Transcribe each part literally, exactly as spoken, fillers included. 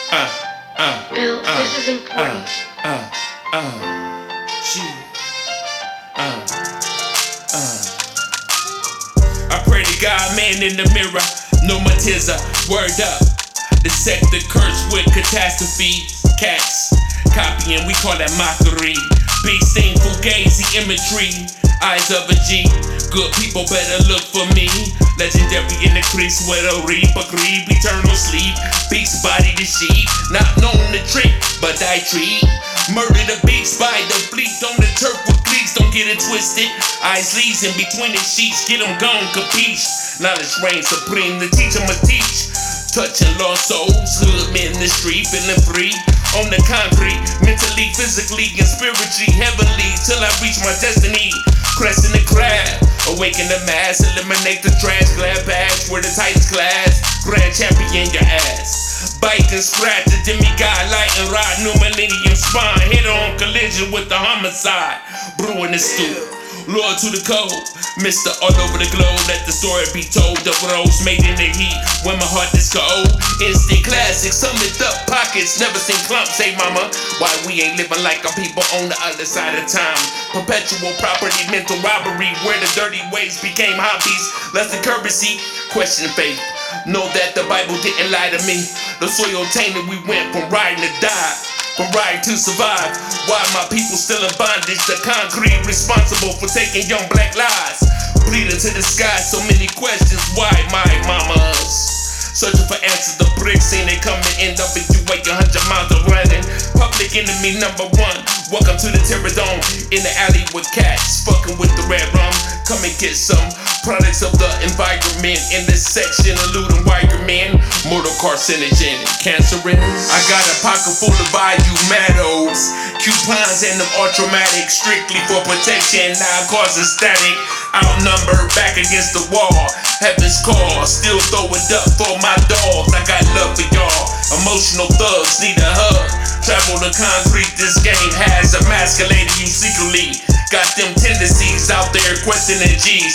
uh, uh, Bill, uh, this is important. uh, uh, uh, she, uh, uh. I pray to God, man in the mirror, no more tears up, word up. The sector cursed with catastrophe, cats copying, we call that mockery. Beast ain't fugazi imagery, eyes of a G. Good people better look for me. Legendary in the crease with a reap, a grieve, eternal sleep. Beast body the sheep, not known to trick, but I treat. Murder the beast by the fleet on the turf with cleats, don't get it twisted. Eyes leaves in between the sheets, get them gone, capiche. Knowledge reigns supreme, the teacher must teach. Touching lost souls, hood men in the street, feeling free. On the concrete, mentally, physically, and spiritually, heavenly, till I reach my destiny. Cresting the crowd, awaken the mass, eliminate the trash, glad bags, we're the tightest class. Grand champion your ass. Bike and scratch, the demigod, light and ride, new millennium spine. Head on collision with the homicide. Brewing the stew. Lord to the code, Mister all over the globe, let the story be told. The rose made in the heat, when my heart is cold. Instant classic, summoned up pockets, never seen clumps, say mama. Why we ain't living like our people on the other side of time? Perpetual property, mental robbery, where the dirty ways became hobbies. Less than courtesy, question faith. Know that the Bible didn't lie to me. The soil tainted, we went from riding to die. From right to survive. Why my people still in bondage? The concrete responsible for taking young black lives. Bleeding to the sky, so many questions. Why my mamas? Searching for answers, the bricks ain't they coming. End up if you wait a hundred miles of running. Public enemy number one. Welcome to the Terror Dome. In the alley with cats, fucking with the red rum. Come and get some products of the environment. In this section, eluding wire men. Mortal carcinogen, cancerous. I got a pocket full of value meadows. Coupons and them are traumatic, strictly for protection. Now causing static. Outnumbered, back against the wall. Heaven's call, still throw it up for my dogs. I got love for y'all. Emotional thugs need a hug. Travel the concrete, this game has emasculated you secretly. Got them tendencies out there questioning G's.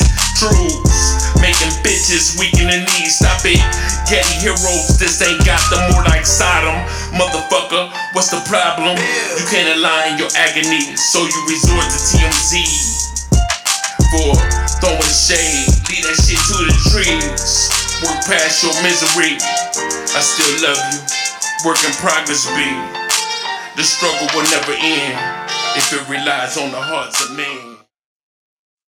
Truths, making bitches weak in the knees. Stop it, Getty heroes, this ain't got them more like Sodom. Motherfucker, what's the problem? You can't align your agony, so you resort to T M Z. For throwing shade, leave that shit to the trees. Work past your misery, I still love you. Work in progress, B. The struggle will never end if it relies on the hearts of men.